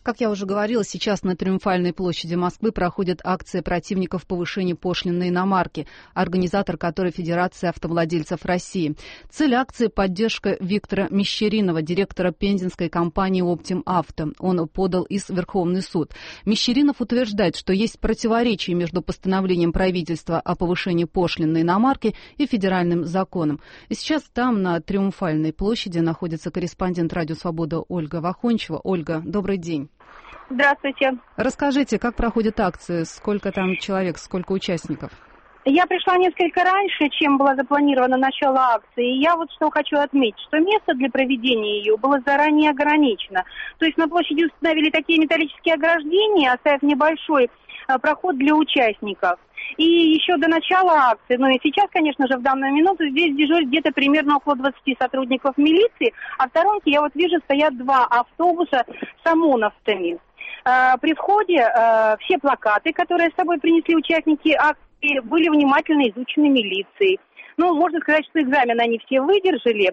Как я уже говорила, сейчас на Триумфальной площади Москвы проходит акция противников повышения пошлин на иномарки, организатор которой Федерация автовладельцев России. Цель акции – поддержка Виктора Мещеринова, директора пензенской компании «Оптим Авто». Он подал иск в Верховный суд. Мещеринов утверждает, что есть противоречие между постановлением правительства о повышении пошлин на иномарки и федеральным законом. И сейчас там, на Триумфальной площади, находится корреспондент «Радио Свобода» Ольга Вахончева. Ольга, добрый день. Здравствуйте. Расскажите, как проходит акция, сколько там человек, сколько участников? Я пришла несколько раньше, чем было запланировано начало акции. И я вот что хочу отметить, что место для проведения ее было заранее ограничено. То есть на площади установили такие металлические ограждения, оставив небольшой проход для участников. И еще до начала акции, ну и сейчас, конечно же, в данную минуту здесь дежурит где-то примерно около 20 сотрудников милиции, а в сторонке я вот вижу стоят 2 автобуса с ОМОНовцами. При входе все плакаты, которые с собой принесли участники акции, были внимательно изучены милицией. Ну, можно сказать, что экзамен они все выдержали,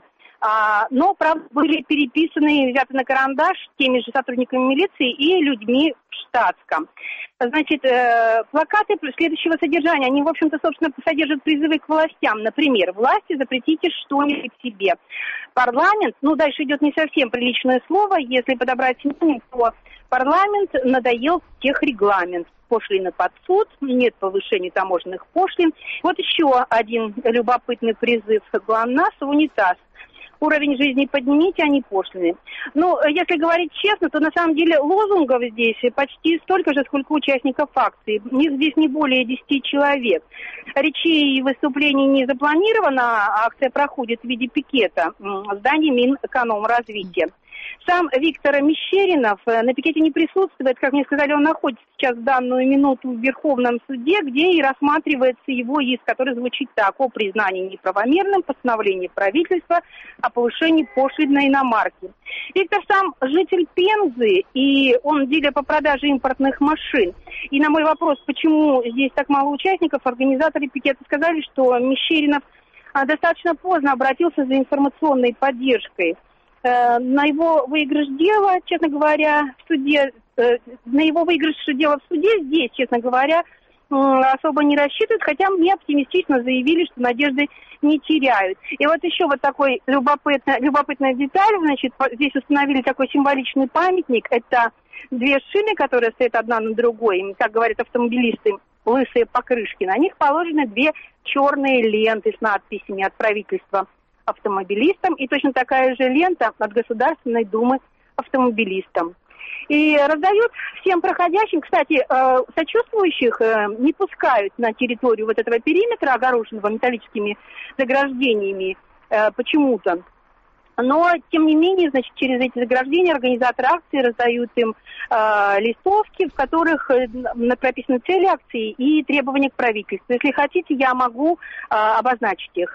но, правда, были переписаны и взяты на карандаш теми же сотрудниками милиции и людьми в штатском. Значит, плакаты следующего содержания, они, в общем-то, собственно, содержат призывы к властям. Например, власти запретите что-нибудь себе. Парламент, ну, дальше идет не совсем приличное слово, если подобрать синоним, то парламент надоел техрегламент. Пошлины под суд, нет повышения таможенных пошлин. Вот еще один любопытный призыв. ГЛОНАСС в унитаз. Уровень жизни поднимите, а не пошлины. Ну, если говорить честно, то на самом деле лозунгов здесь почти столько же, сколько участников акции. Их здесь не более 10 человек. Речей и выступлений не запланировано. Акция проходит в виде пикета в здании Минэкономразвития. Сам Виктор Мещеринов на пикете не присутствует. Как мне сказали, он находится сейчас в данную минуту в Верховном суде, где и рассматривается его иск, который звучит так: о признании неправомерным постановления правительства о повышении пошлин на иномарки. Виктор сам житель Пензы, и он дилер по продаже импортных машин. И на мой вопрос, почему здесь так мало участников, организаторы пикета сказали, что Мещеринов достаточно поздно обратился за информационной поддержкой. На его выигрыш дела, честно говоря, в суде, на его выигрыш дела в суде здесь, честно говоря, особо не рассчитывают, хотя мне оптимистично заявили, что надежды не теряют. И вот еще вот такой любопытная деталь, значит, здесь установили такой символичный памятник, это 2 шины, которые стоят одна на другой, как говорят автомобилисты, лысые покрышки, на них положены 2 черные ленты с надписями от правительства автомобилистам, и точно такая же лента от Государственной Думы автомобилистам. И раздают всем проходящим, кстати, сочувствующих не пускают на территорию вот этого периметра, огороженного металлическими заграждениями почему-то. Но, тем не менее, значит, через эти заграждения организаторы акции раздают им листовки, в которых прописаны цели акции и требования к правительству. Если хотите, я могу обозначить их.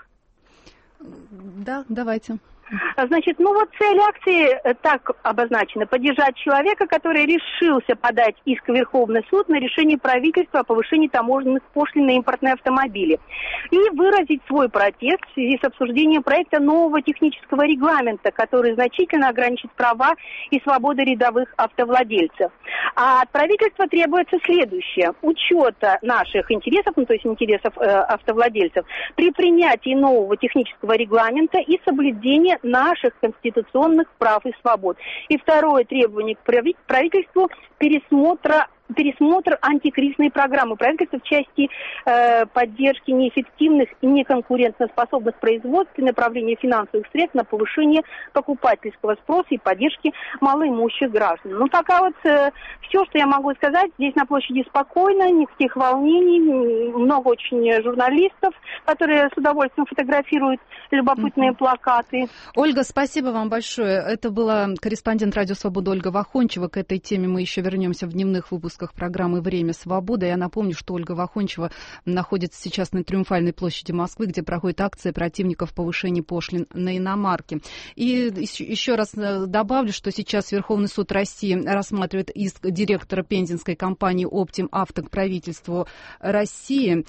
Да, давайте. Значит, ну вот цель акции так обозначена: поддержать человека, который решился подать иск в Верховный суд на решение правительства о повышении таможенных пошлин на импортные автомобили и выразить свой протест в связи с обсуждением проекта нового технического регламента, который значительно ограничит права и свободы рядовых автовладельцев. А от правительства требуется следующее: учета наших интересов, ну то есть интересов автовладельцев, при принятии нового технического регламента и соблюдения наших конституционных прав и свобод. И второе требование к правительству – пересмотр антикризисной программы правительства в части поддержки неэффективных и неконкурентоспособных производств и направления финансовых средств на повышение покупательского спроса и поддержки малоимущих граждан. Ну, пока вот все, что я могу сказать. Здесь на площади спокойно, никаких волнений, много очень журналистов, которые с удовольствием фотографируют любопытные плакаты. Ольга, спасибо вам большое. Это была корреспондент «Радио Свобода» Ольга Вахончева. К этой теме мы еще вернемся в дневных выпусках выпусках программы «Время свободы». Я напомню, что Ольга Вахончева находится сейчас на Триумфальной площади Москвы, где проходит акция противников повышения пошлин на иномарки. И еще раз добавлю, что сейчас Верховный суд России рассматривает иск директора пензенской компании «Оптим Авто» к правительству России.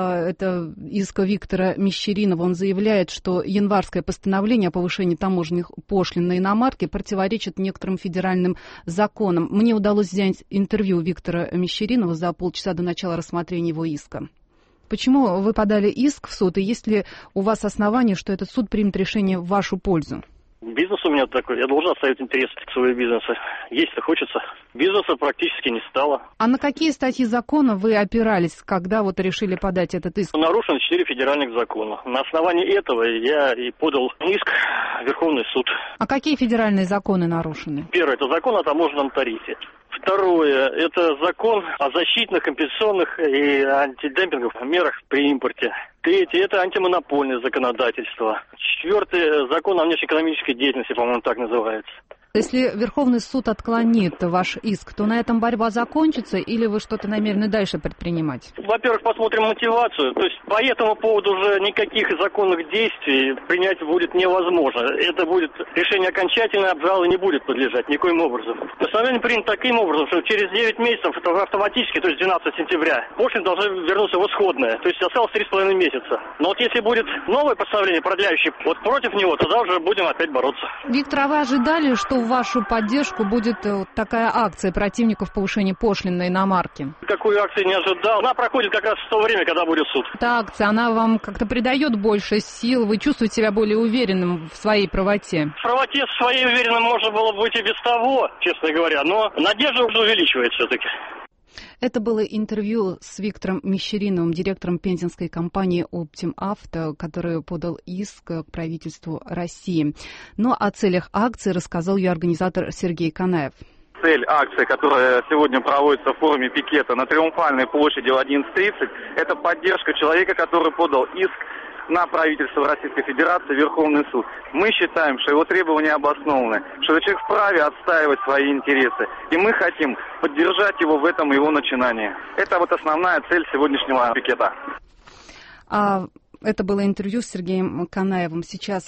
Это иск Виктора Мещеринова. Он заявляет, что январское постановление о повышении таможенных пошлин на иномарки противоречит некоторым федеральным законам. Мне удалось взять интервью Виктора Мещеринова за полчаса до начала рассмотрения его иска. Почему вы подали иск в суд, и есть ли у вас основания, что этот суд примет решение в вашу пользу? Бизнес у меня такой, я должен оставить интерес к своему бизнесу. Есть-то хочется. Бизнеса практически не стало. А на какие статьи закона вы опирались, когда вот решили подать этот иск? Нарушено 4 федеральных закона. На основании этого я и подал иск в Верховный суд. А какие федеральные законы нарушены? Первое, это закон о таможенном тарифе. Второе, это закон о защитных, компенсационных и антидемпинговых мерах при импорте. Третье, это антимонопольное законодательство. Четвертое, закон о внешнеэкономической деятельности, по-моему, так называется. Если Верховный суд отклонит ваш иск, то на этом борьба закончится или вы что-то намерены дальше предпринимать? Во-первых, посмотрим мотивацию. То есть по этому поводу уже никаких законных действий принять будет невозможно. Это будет решение окончательное, обжалование не будет подлежать никоим образом. Постановление принято таким образом, что через 9 месяцев автоматически, то есть 12 сентября, пошлины должны вернуться в исходное. То есть осталось 3,5 месяца. Но вот если будет новое постановление, продляющее вот против него, тогда уже будем опять бороться. Виктор, а вы ожидали, что в вашу поддержку будет вот такая акция противников повышения пошлин на иномарки? Такую акцию не ожидал. Она проходит как раз в то время, когда будет суд. Эта акция, она вам как-то придает больше сил? Вы чувствуете себя более уверенным в своей правоте? В правоте своей уверенным можно было быть и без того, честно говоря. Но надежда уже увеличивает все-таки. Это было интервью с Виктором Мещериновым, директором пензенской компании «Оптим Авто», который подал иск к правительству России. Но о целях акции рассказал ее организатор Сергей Канаев. Цель акции, которая сегодня проводится в форме пикета на Триумфальной площади в 11:30, это поддержка человека, который подал иск на правительство Российской Федерации, Верховный суд. Мы считаем, что его требования обоснованы, что этот человек вправе отстаивать свои интересы. И мы хотим поддержать его в этом его начинании. Это вот основная цель сегодняшнего пикета. Это было интервью с Сергеем Канаевым. Сейчас